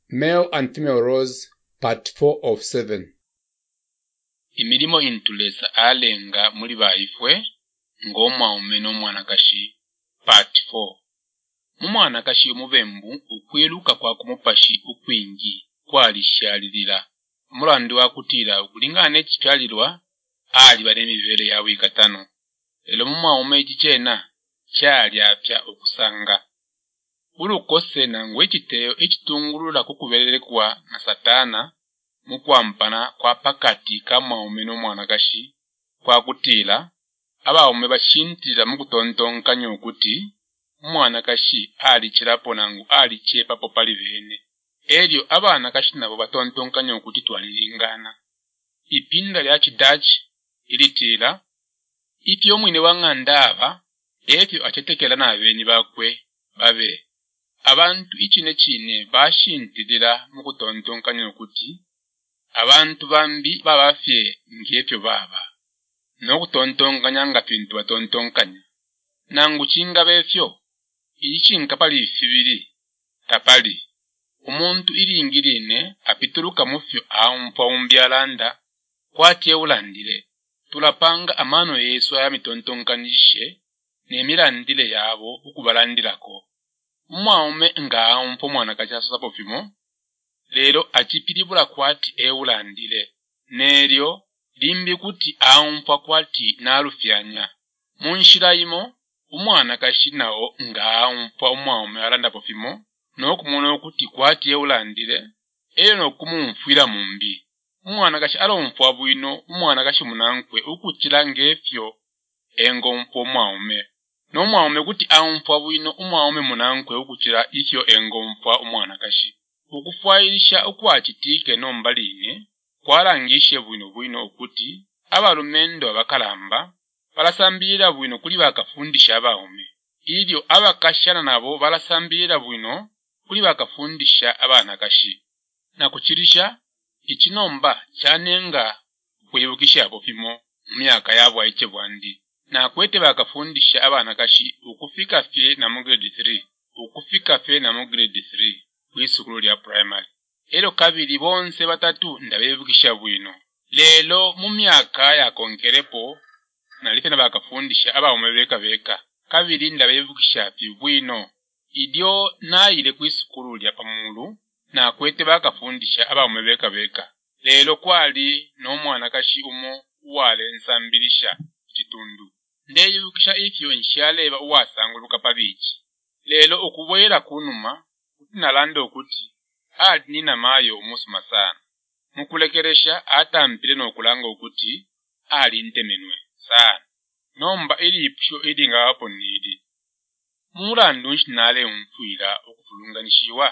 Male and female roles, part 4 of 7. Imirimo intulesa alenga muli baifwe ng'omwaume n'omwanakashi, part 4. Mumwanakashi omubembu ukwiluka kwa kumupashi ukwingi kwalishalilila mulandu wakutila ukulingana ekitwalilwa ali bali emibere yawe ikatano. Elo mumwaume ekichena kyali apya okusanga ulukose nangu ekiteyo ekitungulula kukubelelekwa na Satana mukwampana kwa pakati ka mwaume n'omwanakashi kwa kutila abaume bashintila mukutontonkanya okuti umwanakashi ali chilapo nangu ali chepapo pali bene. Elyo abanakashi nabo batontonkanya okuti twalilingana. Ipinda lya Chidachi ilitila ipyo mwine wangandaba efyo achetekela n'abeni bakwe babe. Abantu ichine chine bashintilila mukutontonkanya okuti abantu bambi babafye ngefyo baba n'okutontonkanya nga pintu batontonkanya nangu chinga befyo ichinka pali ifibili tapali umuntu ilingirine apituluka mufyo aumpa umbyalanda kwati eulandile tulapanga amano Yesu ayamitontonkanishe nemilandile yabo ukubalandilako umwaume nga aumpa omwanakashi asosapo fimo lero achipilibula kwati eulandile neryo limbi kuti aumpa kwati nalufyanya munshiraimo umwanakashi nawo nga aumpa umwaume alandapo fimo n'okumona okuti kwati eulandile eyo n'okumunfwila mumbi umwanakashi alomfwa bwino umwanakashi munankwe ukuchila ngefyo engompo umwaume n'omwaume kuti aumfwa bwino umwaume munankwe ukuchila ifyo engomfwa umwanakashi ukufwayilisha ukwachitike nombaline kwalangishe bwino okuti abalumendo abakalamba balasambilira bwino kuli bakafundisha abaume ilyo abakashana nabo balasambilira bwino kuli bakafundisha abanakashi na kuchilisha ichinomba chanenga kwibukisha abo fimo myaka yabo aiche bwandi na kwete bakafundisha abanakashi ukufika fye na mu grade 3 ukufika fye na mu grade 3 kwisukulu lya primary. Elo kabili bonse batatu ndabebukisha bwino lelo mu myaka yakonkerepo nalife na bakafundisha abaume beka kabili ndabebukisha bwino idyo naile kwisukulu lya pamulu na kwete bakafundisha abaume beka lelo kwali n'omwanakashi umo wale nsambilisha chitundu ndeyibukisha ifyo nshaleba uwasanguluka pabichi lelo okubwera kunuma kutinalanda okuti ali nina mayo omusuma sana mukulekeresha atampile n'okulanga okuti ali ntemenwe sana nomba ili ipusho ili nga wapo nili mulandu nshinale umfwila okufulunganishiwa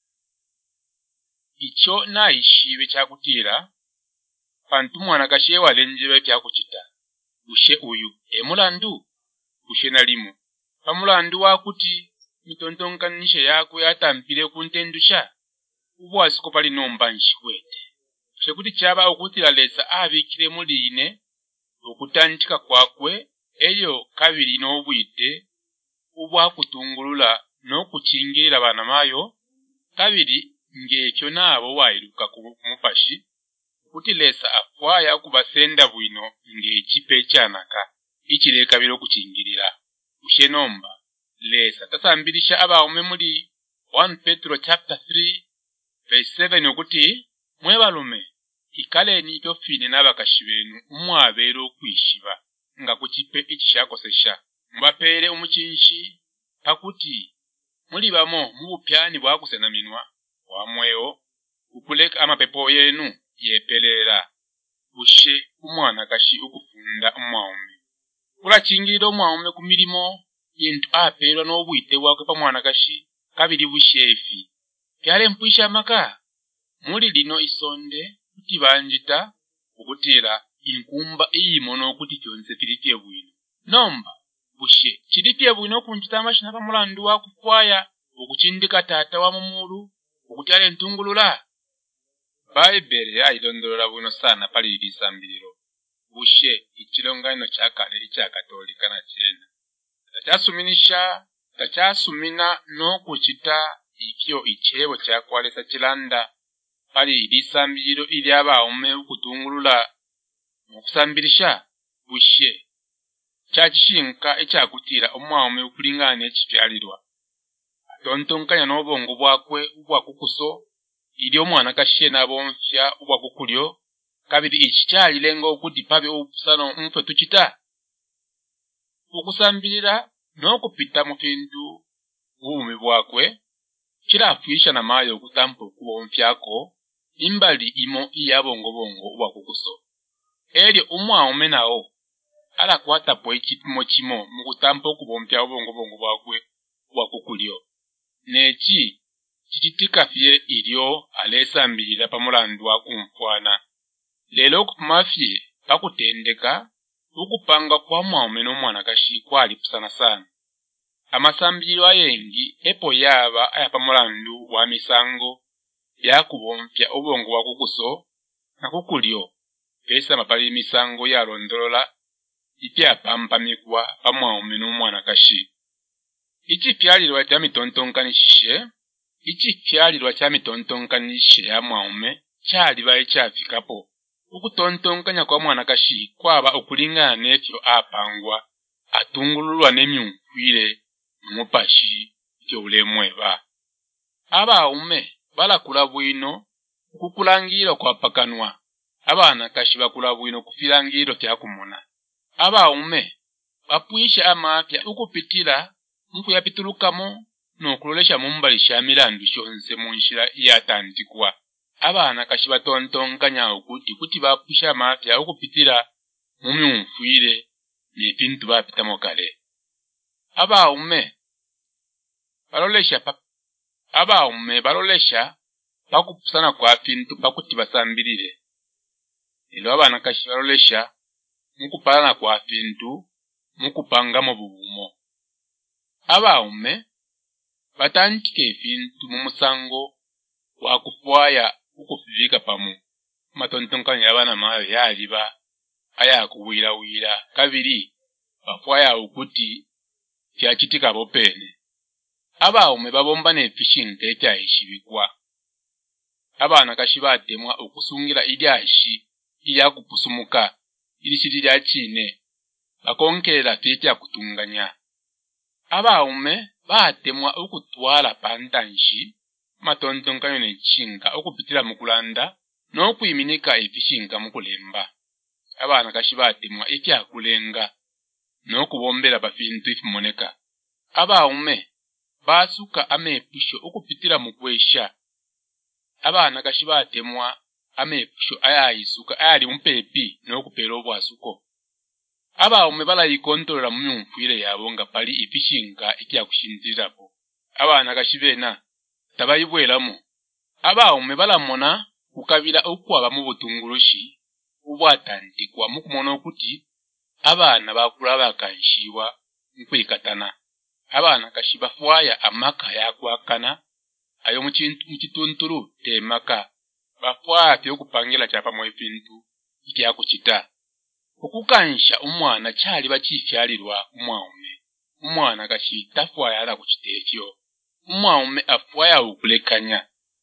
icho naishiwe chakutila pantu mwanakashi walenjebe kyakuchita ushe uyu emulandu ushe nalimo pamulandu wakuti mitontonkanisha yakwe atampile kuntendusha ubwasiko pali nomba nshikwete shekuti chaba okutila lesa abikile muline okutandika kwakwe elyo kabili n'obwite ubwakutungulula n'okuchingirira bana mayo kabili ngekyo nabo wailuka kumupashi kuti lesa afwaya kubasenda bwino ngechipe chanaka ichileka bilo kuchingirira ushe nomba lesa tasambilisha abaume muli 1 Petro chapter 3 verse 7 okuti mwebalume ikaleni itofine n'abakashi benu umwabera okwishiba nga kuchipe ichishakosesha mubapere umuchinshi pakuti muli bamo mubupyani bwakusenaminwa wamweo ukuleka amapepo yenu yepelela ushe umwanakashi ukufunda umwaume kulachingirira umwaume kumilimo yentu apelwa n'obwite bwakwe pa mwanakashi kabili bushefi pyale mpwisha maka muli lino isonde kuti banjita ukutila inkumba iyimono okuti kyonse filipye bwino nomba bushe chilipye bwino kunchita amashina pa mulandu wakufwaya ukuchindika tata wa mumulu ukutyale ntungulula Baibele ayilondolola bwino sana pali lisambiliro bushe ichilongano chakale icha katolika na chena tachasuminisha tachasumina n'okuchita ikyo ichebo kyakwalesa chilanda pali lisambiro ili abaume ukutungulula mukusambirisha bushe kyakishinka ekyakutira omwaume ukulingana ekibyalirwa atontonkanya n'obwongo bwakwe ubwakukuso ili omwana kashe n'abonfya ubwakukulyo kabiri ikikyalilenga okuti pabe obusano mutwe tukita okusambirira n'okupita mu bintu buumi bwakwe kirafuisha na mayo okutampa okubonfyako imbali imo iyabongobongo ubwakukuso eryo omwaume nawo alakwatapo ekipimo kimo mu kutampa okubonfya obwongobongo bwakwe bwakukulyo neki kikitikafye ilyo alesambirira pamulandwa kumfwana lelo okumafye pakutendeka ukupanga kwa mwaume n'omwana kashi kwali pusana sana amasambiro ayengi epo yaba ayapamulandu wa misango yakubonfya obwongo bwakukuso nakukulyo pesa mapali misango yalondolola ipyapampamikwa pamwaume n'omwana kashi ichipyalirwa kya mitontonkanishe ya mwaume kyaliba ekyafikapo ukutontonkanya kwa mwana kashi kwaba okulingana n'efyo apangwa atungululwa n'emyunkwire mupashi ky'obulemweba abaume balakula bwino okukulangiro kwapakanwa abana kashi bakula bwino kufilangiro kyakumuna abaume bapwisha amapya ukupitira nkuyapitulukamo n'okulolesha mumbali sha milandu shonse munshira yatandikwa abana kashi batontonkanya kuti bapwisha amapya ukupitira mu myunkwire n'ebintu bapitamo kale abaume balolesha pakupusana kwa bintu pakuti basambirire ilo abana kashi balolesha mukupalana kwa bintu mukupanga mu bubumo abaume batandike bintu mu musango wakufwaya ukufivika pamu matontonkanya abana mayo yaliba ayakuwira kabiri bafwaya ukuti kyakitika bopene abaume babomba n'efishinga ekyayishibikwa abana kashi batemwa okusungira ilyashi ilyakupusumuka ilishiri lya chine bakonkerera fyekya kutunganya abaume batemwa okutwala pantanshi matontonkanyo n'echinga okupitira mukulanda n'okwiminika efishinga mukulemba abana kashi batemwa ekyakulenga n'okubombera bafintu ifimoneka abaume basuka amepusho okupitira mukwesha abana kashi batemwa amepusho ayayisuka ayali mpepi n'okupera obwasuko abaume balayikontrola mu myunkwire yabo nga pali ifishinga ekyakushinzirapo abana kashi bena tabayibwelamu abaume balamona kukabira okwaba mu butungulushi ubwatandikwa mukumona okuti abana bakula bakanshiwa nkwikatana abana kashi bafwaya amaka yakwakana ayo mukitunturu temaka bafwaya okupangila kyapamo ebintu ikyakuchita okukansha omwana kyali bakifyalirwa umwana kashi tafwaya ala kuchitefyo umwaume afwaya ukulekanya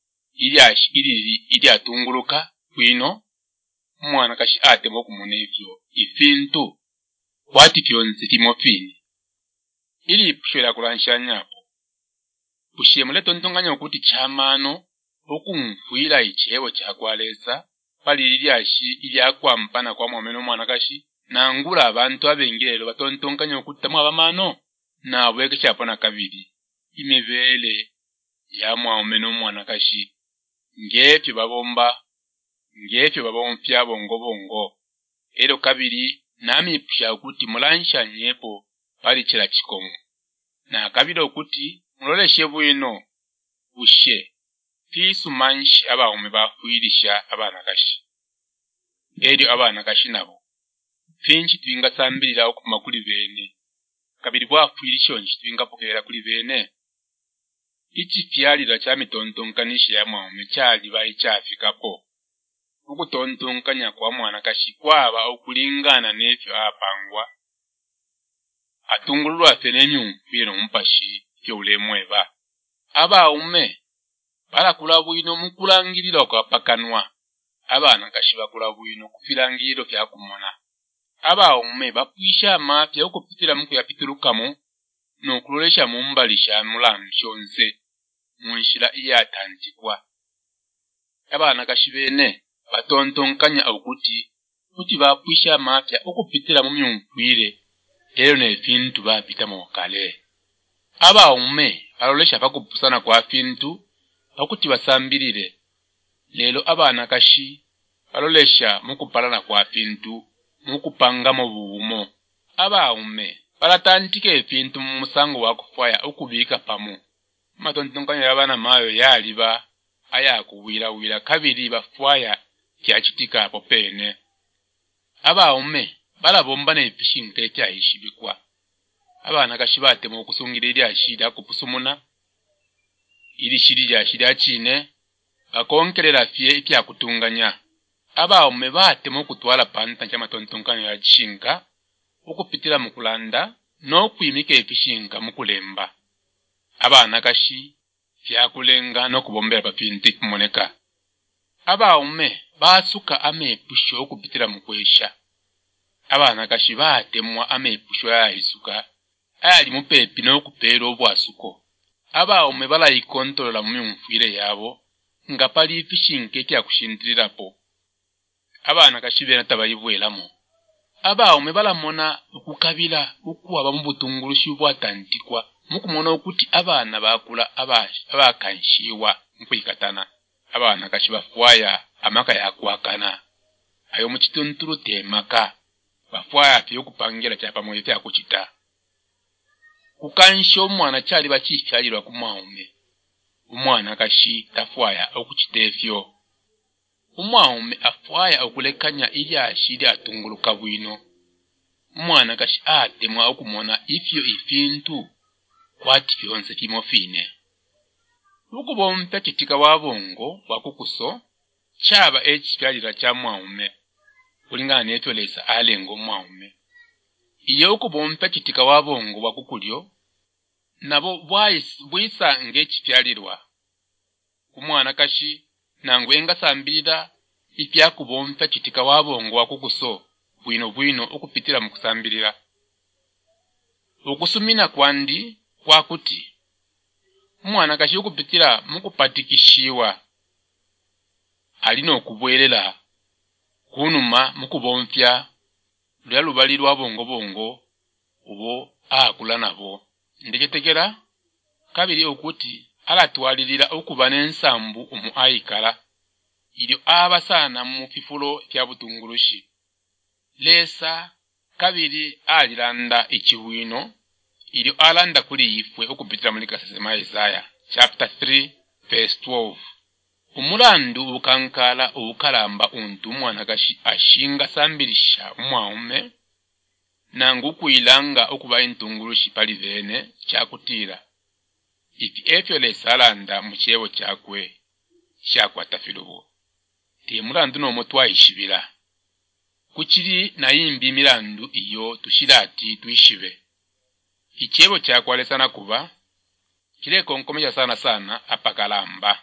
ili atunguluka kwino umwana kashi atemo kumunefyo ifintu wati fyonse timofini ili pushwela kulanshanyaapo pushemule tontonganya okuti chamano okumfwila ichebo kyakwalesa pali ilyashi ilyakwampana kwa mwaume n'omwana kashi nangula abantu abengilelo batontonkanya okuti tamu abamano nabweke kyapona kabiri imivele ya mwaume n'omwana kashi ngefyo babomfya bongo ero kabiri nami pusha okuti mulanshanyiepo pali chila chikomo na kabiri okuti muloleshe bwino bushe fisu manshi abaume bafwilisha abana kashi eryo abana kashi nabo finchi twingasambirira okuma kuli bene kabiri bwafwilisha onchi twingapokelera kuli bene ichifyalira kya mitontonkanisha ya mwaume kyali bayi kyafikapo ukutontonkanya kwa mwana kashi kwaba okulingana n'efyo apangwa atungululwa fene myunkwire mumpashi ky'obulemweba abaume balakula bwino mukulangirira kwapakanwa abana kashi bakula bwino kufirangiriro kyakumona abaume bapwisha amafya okupitira mukuyapitirukamu n'okulolesha mumbalisha mulandu shonse munshira iyatandikwa abana kashi bene batontonkanya okuti bapwisha amafya okupitira mu myumvire ero n'ebintu bapita mu kale abaume balolesha bakupusana kwa fintu okuti basambirire lelo abana kashi balolesha mukupalana kwa fintu mukupanga mu bubumo abaume balatandika ebintu mu musango wa kufaya okubika pamu matontonkanya y'abana mayo yaliba ayakuwira kabiri bafaya kyakitika apo pene abaume balabomba n'epishinga ekyayishibikwa abana kashi batema okusungira eryashida kupusumuna ili shiri lyashida chine bakonkerera fye ikyakutunganya abaume batema okutwala panta kyamatontonkanya ya chishinga okupitira mukulanda n'okwimika epishinga mukulemba abana kashi fyakulenga n'okubombera bapinti kumoneka abaume basuka amepusho okupitira mukwesha abana kashi batemwa amepusho yayisuka ali mupepi n'okupera obwasuko abaume balayikontrola mu myumvire yabo nga pali ipishinga ekyakushintirirapo abana kashi bena tabayibwelamo abaume balamona okukabila okuwaba mu butungulushi bwatandikwa mukumona okuti abana bakula abakanshiwa mkwikatana abana kashi bafwaya amaka yakwakana ayo mukitunturu temaka bafwaya fye okupangira kyapamoyo kyakukita kukansha omwana kyali bakifyalirwa ku mwaume omwana kashi tafwaya okukitefyo omwaume afwaya okulekanya ilyashiri atunguluka bwino omwana kashi atemwa okumona ifyo ifintu kwati fyonse kimofine ukubompya kitika wabongo wakukuso chaba ekifyalira kya mwaume kulingana netolesa alengo omwaume iyo okubompya kitika wabongo wakukulyo nabo bwisa ng'ekifyalirwa kumwana kashi nangwe engasambirira ifyakubompya kitika wabongo wakukuso bwino okupitira mukusambirira okusumina kwandi kwakuti umwana kashi okupitira mukupatikishiwa alina okubwerera kunuma mukubompya lwalubali lwa bongo obo akula nabo ndeketekera kabiri okuti alatwalirira okuba n'ensambu omu aikala ilyo abasana mu kifulo kya butungulushi lesa kabiri aliranda ekibwino ilyo alanda kuli ifwe okupitira muri kasesema Isaiah chapter 3 verse 12 umulandu ukankala ukalamba untu mwana kashi ashinga sambirisha umwaume nangu kuilanga okuba intungulushi pali vene chakutira ifi efyo lesalanda muchewo chakwe shakwata filubo ti mulandu no mutwayishibira kuchiri na yimbi milandu iyo tushirati tuishibe ichewo chakwalesana kuba kireko nkomesha sana apakalamba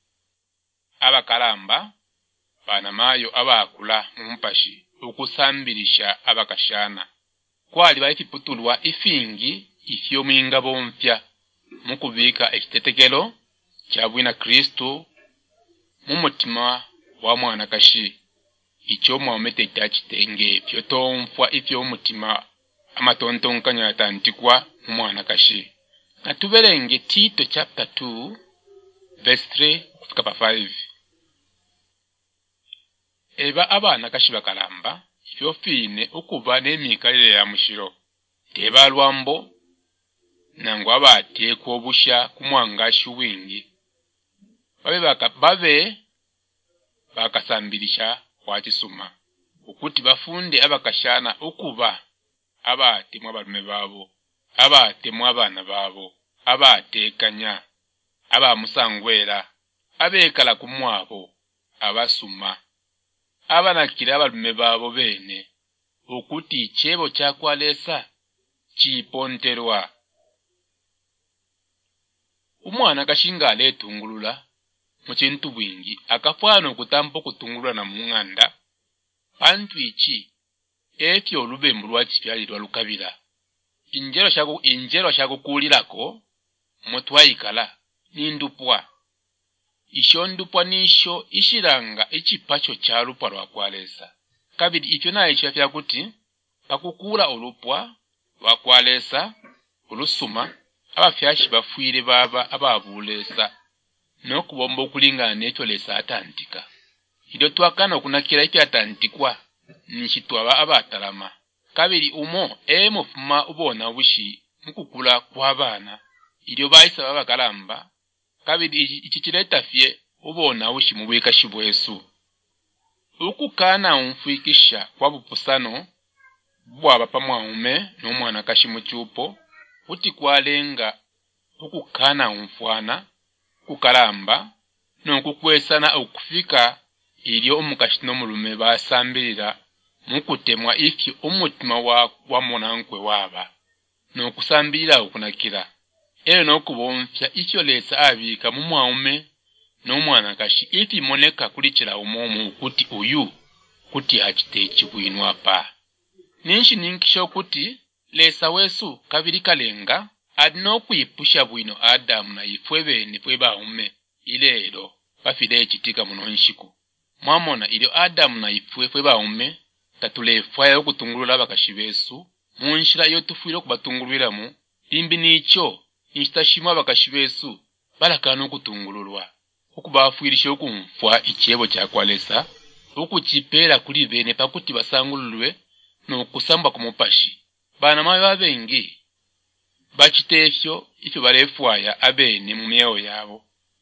abakalamba bana mayo abakula mumpashi okusambirisha abakashana kwali baifiputulwa ifingi ifyo mwinga bompya mukubika ekitetekelo kyabwina Kristo mumutima wa mwana kashi icho mwamete kyakitenge fyo tomfwa ifyo mutima amatontonkanya yatandikwa mwana kashi natuberenge Tito chapter 2 verse 3 kufika pa 5 eba abana kashi bakalamba fyo fine okuba n'emikalire ya mushiro teba lwambo nangu abateekwa obusha kumwangashi wingi babe bakasambirisha kwakisuma okuti bafunde abakashana okuba abatemwa abalume babo abatemwa abana babo abatekanya abamusangwera abekala kumwabo abasuma abanakira abalume babo bene okuti ichebo chakwalesa chiponterwa umwana kashinga aletungulula muchintu bwingi akafwana okutampa okutungulula na munganda bantu ichi efyo olubembu lwakipyalirwa lukabira injero shakukulirako mutwaikala nindupwa isho ndupwa nisho ishiranga ichipacho cha lupwa lwakwalesa kabiri ifyo naye chafya kuti pakukula olupwa lwakwalesa olusuma abafyashi bafwire baba ababulesa nokubomba okulingana ekyo lesa atandika ido twakana okunakira ifyo atantikwa nishitwaba abatalama kabiri umo mufuma ubona bushi mukukula kw'abana ilyo bayisa babakalamba kabiri ichi chiletafye ubona bushi mubweka shibwesu ukukana umfuikisha kwa bupusano bwaba pamwaume n'omwana kashi muchupo uti kwalenga ukukana umfwana kukalamba n'okukwesana okufika ilyo omukashi n'omulume basambirira mukutemwa ifyo umutima wa monankwe waba n'okusambirira okunakira n'okubomfya ifyo lesa abika mumwaume n'omwana kashi ifi moneka kulichira umomo kuti uyu kuti achitechi bwinwa pa ninshi ninkisho kuti lesa wesu kabiri kalenga adino kwipusha bwino Adamu na ifwe bene fwe baume ilero bafide echitika muno nshiku mwamona ilyo Adamu na ifwe fwe baume tatulefwa okutungulula bakashi besu munshira yo tufwire okubatungulwiramu limbi nicho instashimwa bakashi besu balakana okutungululwa okubafwirisha okumfwa ichebo chakwalesa okuchipera kuli bene pakuti basangululwe n'okusamba kumupashi bana mayo abengi bachitefyo ifyo balefwaya abene mu myeyo yabo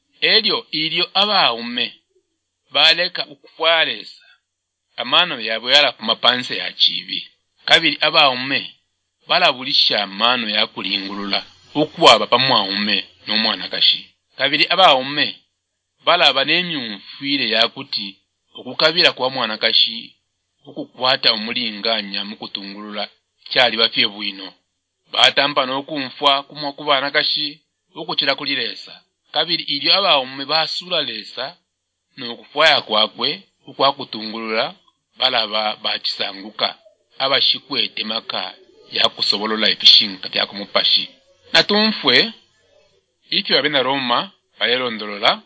ilyo abaume baleka ukufwalesa amano yabo yala kumapanse ya chibi kabiri abaume balabulisha amano ya kulingulula ukwaba pamwaume n'omwana kashi kabiri abaume balaba n'emyumfwire yakuti okukabira kwa mwana kashi okukwata omulinganya mukutungulula kyali bafye bwino batampa n'okumfwa kumwa kubana kashi okuchira kulilesa kabiri ilyo abaume basula lesa n'okufwaya kwakwe ukwakutungulula balaba bachisanguka abashikwete maka yakusobolola ifishinga byakumupashi natumfwe ifyo abena Roma bayelondolola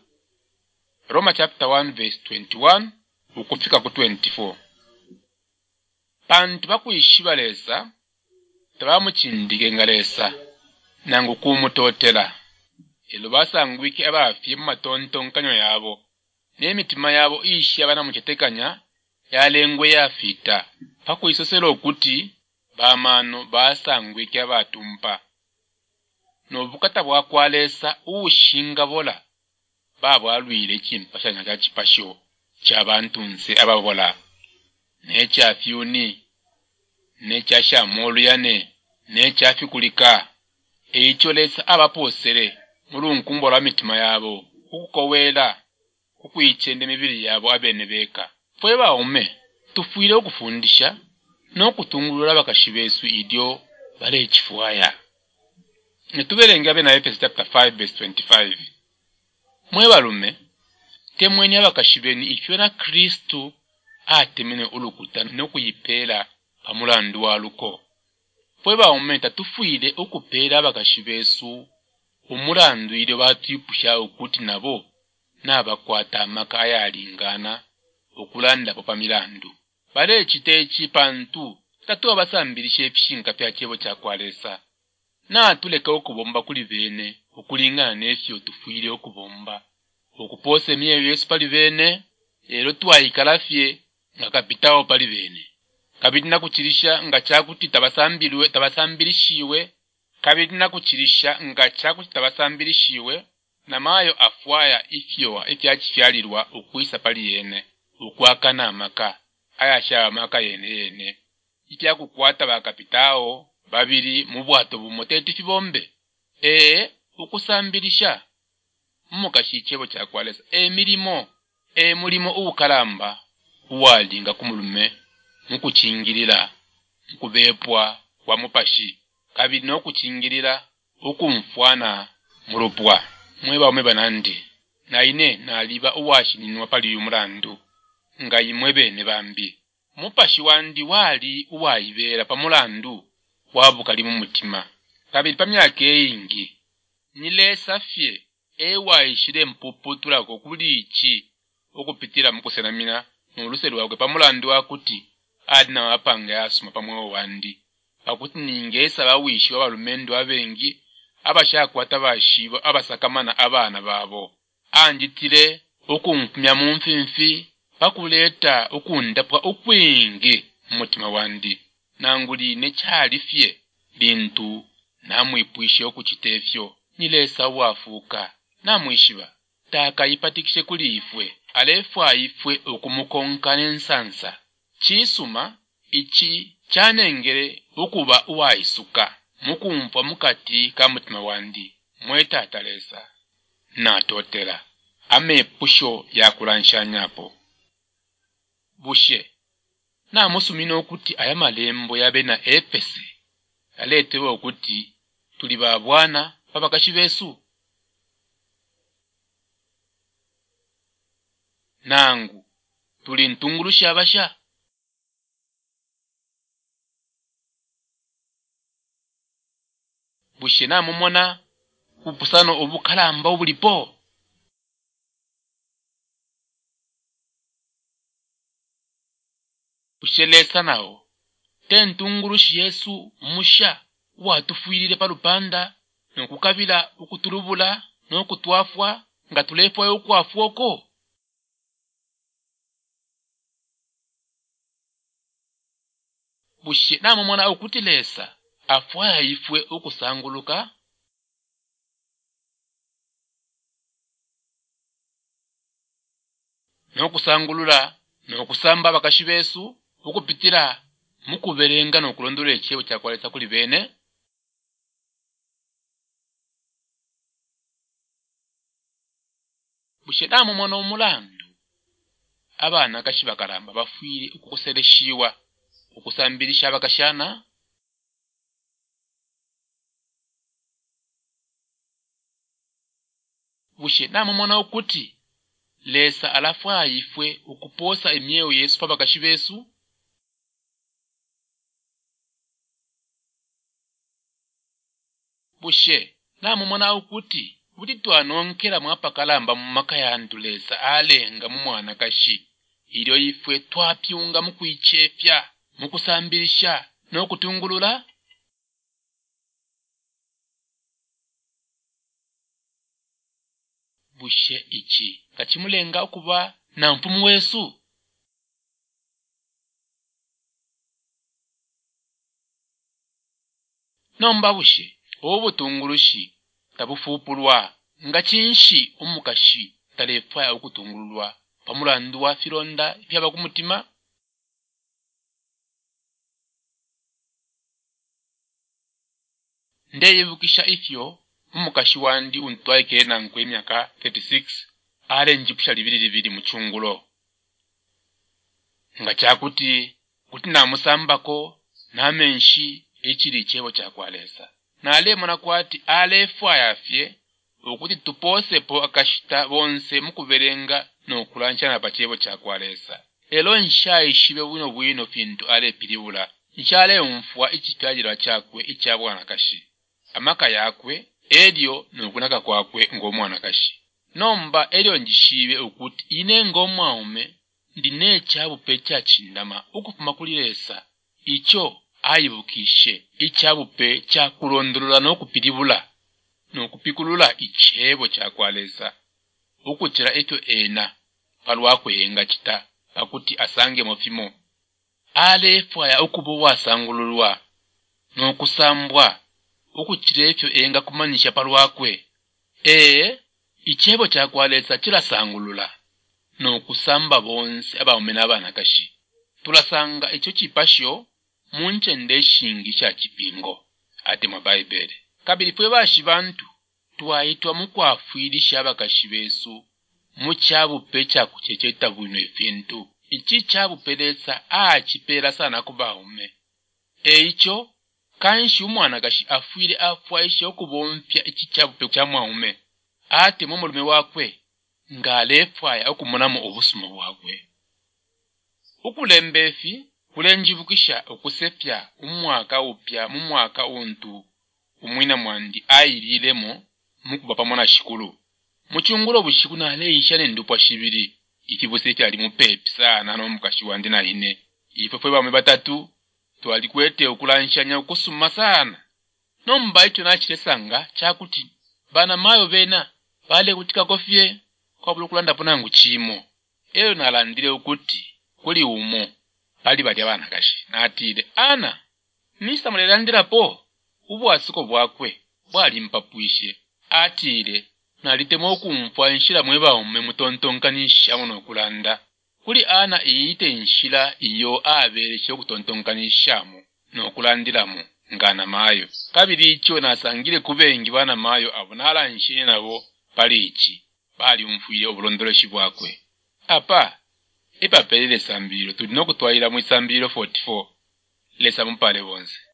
Roma chapter 1 verse 21 ukufika ku 24 bantu bakuyishiba lesa tabamuchindige ngalesa nangu kumutotela elo basangwike abafye mu matontonkanyo yabo n'emitima yabo ishi abana muchetekanya yalengwe yafita pakuyisosela okuti bamano basangwike abatumpa n'obukata bwakwalesa ushinga bola babo alwile chimpashanya cha chipasho chabantu nse ababola necha fyuni necha shamolu yane necha fikulika echo lesa abaposere mulunkumbola mitima yabo ukukowela ukuichende mibiri yabo abenebeka fwe baume tufwile okufundisha n'okutungulula bakashi besu idyo bale echifuaya netubelenga bena Efeso chapter 5 verse 25 mwe balume temweni abakashi beni ifyo na Kristu atemene ulukuta n'okuyipela pamulandu waluko fwe baume tatufwile okupela abakashi besu umulandu ilyo batwipusha okuti nabo n'abakwata amaka ayalingana okulanda popa milandu bale chitechi pantu tatuwa basambilisha efishinga pya chebo chakwalesa na tuleka okubomba kuli bene okulingana n'efyo tufwile okubomba okupose myeyo Yesu pali bene ero twayikalafye nga kapitawo pali bene kabiri nakuchirisha nga chakuti tabasambilishiwe kabiri nakuchirisha nga chakuti tabasambilishiwe na mayo afwaya ifyowa ifyachifyalirwa okuisa pali yene ukwakana amaka ayasha amaka yene ikyakukwata bakapitawo babiri mu bwato bumoteti fibombe ukusambilisha mukashi chebo chakwalesa mulimo ubukalamba uwalinga kumulume mukuchingirira mukubepwa kwa mupashi kabiri n'okuchingirira ukumfwana mulupwa mweba omwe banandi na ine naliba uwashininwa pali umulandu nga imwebe ne bambi mupashi wandi wali uwayibera pamulandu wabukali mu mutima kabili pamyaka eyingi nilesa fye ewayishire mpuputula ko kulichi okupitira mukusenamina n'oluse lwakwe pamulandu akuti adina wapanga yasuma pamwewo wandi pakuti ningesa bawishi w'abalumendo abengi abashakwata bashibo abasakamana abana babo anjitire okunkumya mu mfimfi bakuleta okundapwa okwingi mutima wandi nanguli ne kyalifye bintu namwipwishe okuchitefyo nilesa wafuka namwishiba takayipatikishe kuli ifwe alefwa ifwe okumukonka n'ensansa chisuma ichi chanengere okuba uwaisuka mukumva mukati ka mutima wandi mwetatalesa natotela amepusho yakulanshanyapo bushe namusumina okuti aya malembo yabe na Efese yaletewe okuti tuli babwana babakashi besu nangu tuli ntungulusha abasha bushe namumona upusano obukalamba obulipo bushelesa nawo tentungulushi Yesu musha watufuirire palupanda nokukabila ukutulubula nokutwafwa nga tulefwa yokwafwoko bushe namumona okutilesa afwaya ifwe okusanguluka nokusangulula nokusamba bakashi besu okupitira mukuberenga nokulondola ekyebo kyakwaleta kuli bene bushedamu mwana omulandu abana kashi bakalamba bafwire okukuseleshiwa okusambirisha abakashana bushedamu mwana okuti lesa alafwa ifwe okuposa emyeo Yesu pabakashi besu bushe namumona okuti butitwanonkera mwapakalamba mu maka yandu lesa alenga mu mwana kashi ilyo ifwe twapyunga mukwichepya mukusambirisha nokutungulula bushe ichi kachimulenga okuba na mpumu wesu nomba bushe obutungulushi tabufupulwa nga chinshi omukashi talefaya okutungululwa pamulandu wa filonda byaba kumutima ndeyebukisha ifyo omukashi wandi untwaike nankwe emyaka 36 ale njipusha libiri muchungulo nga chakuti kuti namusambako namenshi echiri chebo chakwalesa nale mwana kwati alefwa yafye okuti tuposepo akashita bonse mukuberenga nokulanchana pa chebo chakwalesa elo nshaishibe bwino fintu ale pilibula nshale umfwa ichitwajira chakwe ichabwana kashi amaka yakwe elio nokunaka kwakwe ngomwana kashi nomba elio njishibe okuti ine ngomwaume ndine chabupe chachindama ukufuma kulilesa icho ayibukishe ichabupe chakulondolola nokupilibula nokupikulula ichebo chakwalesa ukuchira eto ena palwakwenga chita pakuti asange mofimo alefwa ya okubo wasangululwa nokusambwa ukuchira efyo enga kumanisha palwakwe ichebo chakwalesa chilasangulula nokusamba bonse abawumena abana kashi tulasanga icho chipasho munchende shingi cha chipingo ate mu Bible kabili pwe bashi bantu twaitwa mukwafwirisha abakashi besu muchabupe chakuchecheta bwino efintu ichi chabupelesa achipera sana kubaume icho kanshi umwana kashi afwire afwaisha okubomfya ichi chabupe cha mwaume ate mumulume wakwe ng'alefwaya okumonamu obusuma bwakwe. Ukulembefi kulenjivukisha okusepya umwaka upya mu mwaka untu umwina mwandi ayililemo mukuba pamona shikulu. Muchungulo bushiku naleisha nendupwa shibiri ikibuseti ali mupepi sana n'omukashi wandi na ine. Ifefwe bamwe batatu twalikwete okulanshanya okusuma sana. Nombaito nachilesanga chakuti bana mayo bena bale kutika kofie kwa bulukulanda ponangu chimo. Eyo nalandile ukuti kuli umo bali bali abana kashi natile ana nisa mulelandira po ubwasiko bwakwe bwali mpapuishe atile nalitemo okumfwa nshila mweba umme mutontonkanisha muno kulanda kuli ana iyite nshila iyo abereshe okutontonkanishamo nokulandiramu ngana mayo kabiri icho nasangile kubengi bana mayo abonala nshine nabo palichi bali umfuile obulondoloshi bwakwe apa ipapeli lesambiro tulina okutwalira mu isambiro 44 lesa mupale bonse.